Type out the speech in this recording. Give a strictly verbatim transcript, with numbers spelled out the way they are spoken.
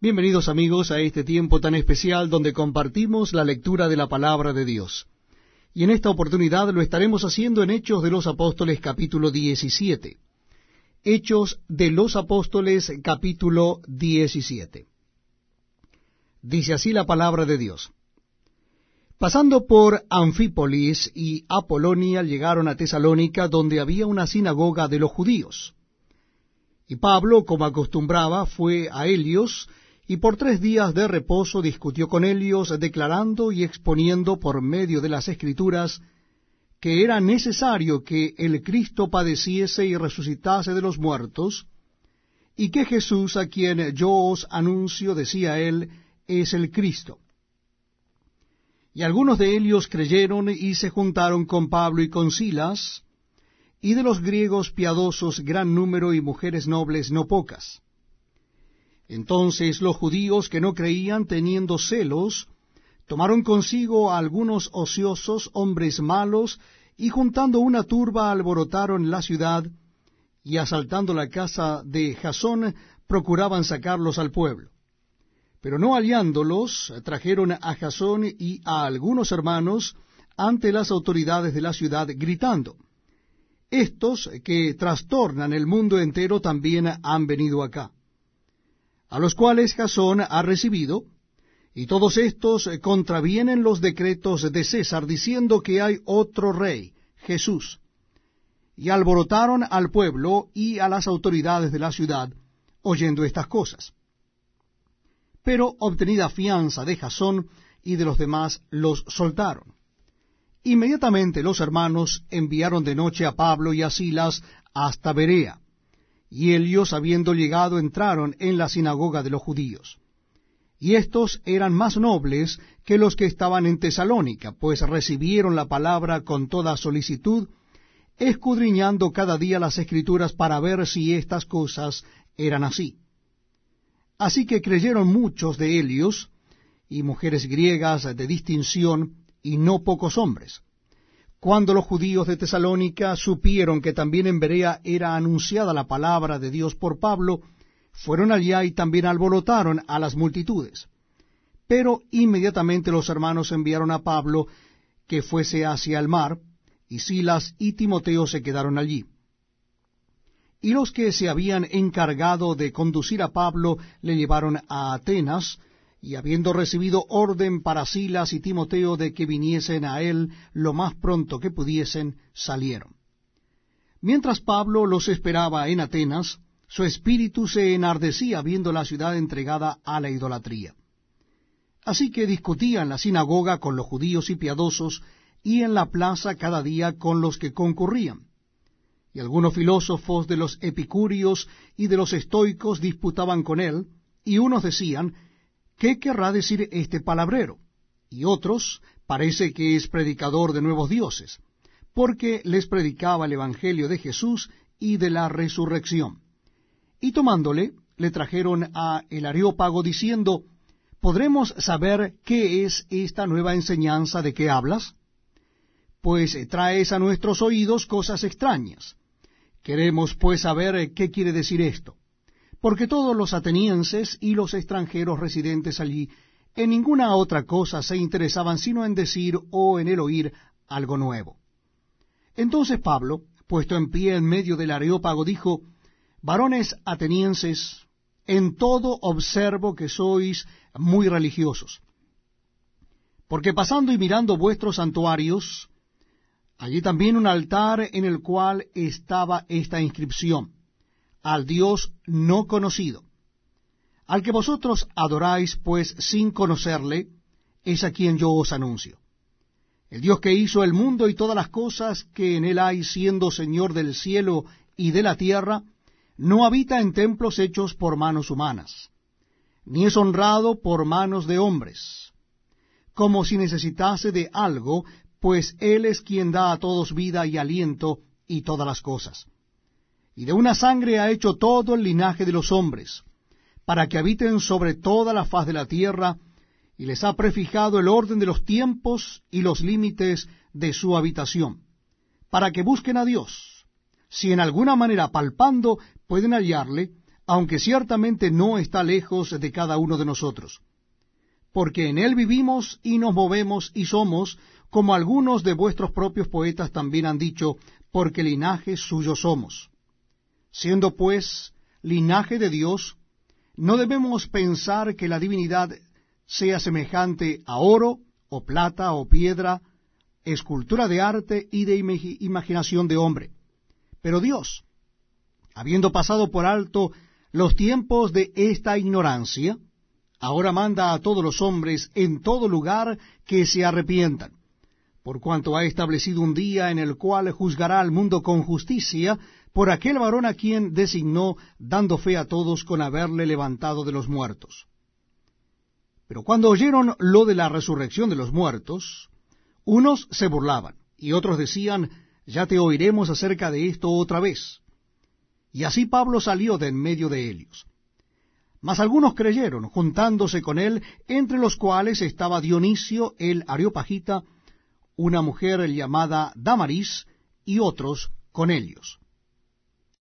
Bienvenidos amigos a este tiempo tan especial donde compartimos la lectura de la palabra de Dios. Y en esta oportunidad lo estaremos haciendo en Hechos de los Apóstoles capítulo diecisiete. Hechos de los Apóstoles capítulo diecisiete. Dice así la palabra de Dios. Pasando por Anfípolis y Apolonia llegaron a Tesalónica, donde había una sinagoga de los judíos. Y Pablo, como acostumbraba, fue a ellos, y por tres días de reposo discutió con ellos, declarando y exponiendo por medio de las Escrituras que era necesario que el Cristo padeciese y resucitase de los muertos, y que Jesús, a quien yo os anuncio, decía él, es el Cristo. Y algunos de ellos creyeron y se juntaron con Pablo y con Silas, y de los griegos piadosos gran número y mujeres nobles no pocas. Entonces los judíos que no creían, teniendo celos, tomaron consigo a algunos ociosos, hombres malos, y juntando una turba alborotaron la ciudad, y asaltando la casa de Jasón, procuraban sacarlos al pueblo. Pero no hallándolos, trajeron a Jasón y a algunos hermanos ante las autoridades de la ciudad, gritando, estos que trastornan el mundo entero también han venido acá. A los cuales Jasón ha recibido, y todos estos contravienen los decretos de César, diciendo que hay otro rey, Jesús. Y alborotaron al pueblo y a las autoridades de la ciudad, oyendo estas cosas. Pero obtenida fianza de Jasón y de los demás, los soltaron. Inmediatamente los hermanos enviaron de noche a Pablo y a Silas hasta Berea, y ellos, habiendo llegado, entraron en la sinagoga de los judíos. Y estos eran más nobles que los que estaban en Tesalónica, pues recibieron la palabra con toda solicitud, escudriñando cada día las Escrituras para ver si estas cosas eran así. Así que creyeron muchos de ellos, y mujeres griegas de distinción, y no pocos hombres. Cuando los judíos de Tesalónica supieron que también en Berea era anunciada la palabra de Dios por Pablo, fueron allá y también alborotaron a las multitudes. Pero inmediatamente los hermanos enviaron a Pablo que fuese hacia el mar, y Silas y Timoteo se quedaron allí. Y los que se habían encargado de conducir a Pablo le llevaron a Atenas, y habiendo recibido orden para Silas y Timoteo de que viniesen a él lo más pronto que pudiesen, salieron. Mientras Pablo los esperaba en Atenas, su espíritu se enardecía viendo la ciudad entregada a la idolatría. Así que discutía en la sinagoga con los judíos y piadosos, y en la plaza cada día con los que concurrían. Y algunos filósofos de los epicúreos y de los estoicos disputaban con él, y unos decían, ¿qué querrá decir este palabrero? Y otros, parece que es predicador de nuevos dioses, porque les predicaba el evangelio de Jesús y de la resurrección. Y tomándole, le trajeron a el Areópago, diciendo, ¿podremos saber qué es esta nueva enseñanza de que hablas? Pues traes a nuestros oídos cosas extrañas. Queremos pues saber qué quiere decir esto. Porque todos los atenienses y los extranjeros residentes allí en ninguna otra cosa se interesaban sino en decir o en el oír algo nuevo. Entonces Pablo, puesto en pie en medio del Areópago, dijo, varones atenienses, en todo observo que sois muy religiosos. Porque pasando y mirando vuestros santuarios, allí también un altar en el cual estaba esta inscripción, al Dios no conocido. Al que vosotros adoráis, pues sin conocerle, es a quien yo os anuncio. El Dios que hizo el mundo y todas las cosas que en él hay, siendo Señor del cielo y de la tierra, no habita en templos hechos por manos humanas, ni es honrado por manos de hombres, como si necesitase de algo, pues él es quien da a todos vida y aliento y todas las cosas. Y de una sangre ha hecho todo el linaje de los hombres, para que habiten sobre toda la faz de la tierra, y les ha prefijado el orden de los tiempos y los límites de su habitación, para que busquen a Dios, si en alguna manera palpando pueden hallarle, aunque ciertamente no está lejos de cada uno de nosotros. Porque en él vivimos y nos movemos y somos, como algunos de vuestros propios poetas también han dicho, porque linaje suyo somos. Siendo pues linaje de Dios, no debemos pensar que la divinidad sea semejante a oro, o plata, o piedra, escultura de arte y de imagi- imaginación de hombre. Pero Dios, habiendo pasado por alto los tiempos de esta ignorancia, ahora manda a todos los hombres en todo lugar que se arrepientan, por cuanto ha establecido un día en el cual juzgará al mundo con justicia por aquel varón a quien designó, dando fe a todos con haberle levantado de los muertos. Pero cuando oyeron lo de la resurrección de los muertos, unos se burlaban, y otros decían, ya te oiremos acerca de esto otra vez. Y así Pablo salió de en medio de ellos. Mas algunos creyeron, juntándose con él, entre los cuales estaba Dionisio el Areopagita, una mujer llamada Damaris, y otros con ellos.